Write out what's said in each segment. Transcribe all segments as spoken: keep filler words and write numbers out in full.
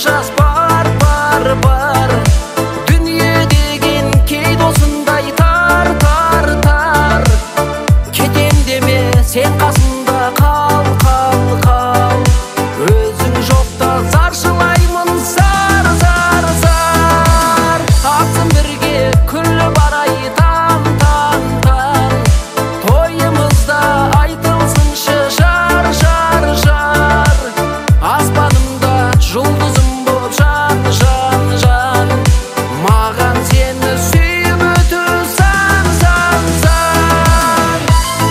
жас бар, бар, бар. Дүние деген кей досындай тар, тар, тар. Кетем деме, сен қасымда қал, қал, қал. Өзің жоқта заршылаймын зар, зар, зар. Атсын бірге күліп барай тан, тан, тан. Тойымызда айтылсыншы жар, жар, жар. Аспанымда жұлдызым боп жан, жан, жан. Маған сені сүйіп өту сан, сан, сан.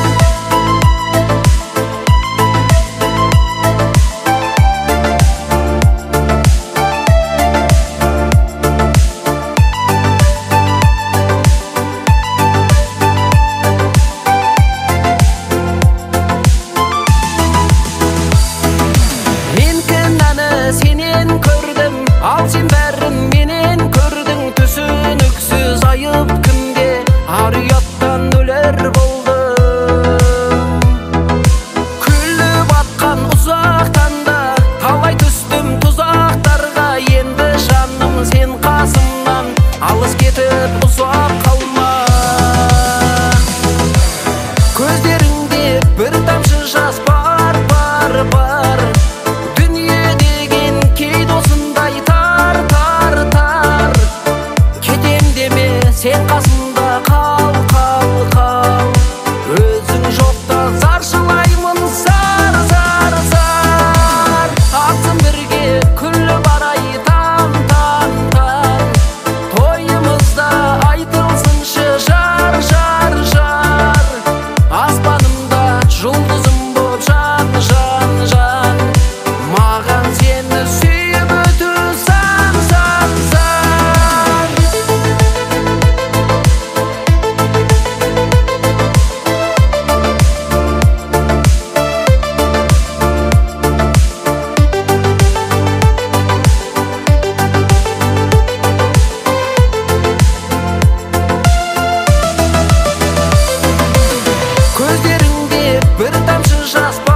Мен кінәні сенен көрдім, ал сен бәрін менен көрдің. Түсініксіз айып кімге, ар ұяттан өлер болдым. Күліп атқан ұзақтан да талай түстім тұзақтарға. Енді жаным сен қасымнан алыс кетіп ұзақ қалма. Көздеріңде бір тамшы жас бар, бар, бар. Дүние деген кей досындай тар, тар, тар. Кетем деме, сен қасымда қал, қал, қал. Өзің жоқта заршылаймын зар, зар, зар. Атсын бірге күліп барай тан, тан, тан. Тойымызда айтылсыншы жар, жар, жар. Аспанымда жұлдызым боп жан, жан, жан. Маған сені сүйіп өту сан, сан, сан. Көздеріңде бір тамшы жас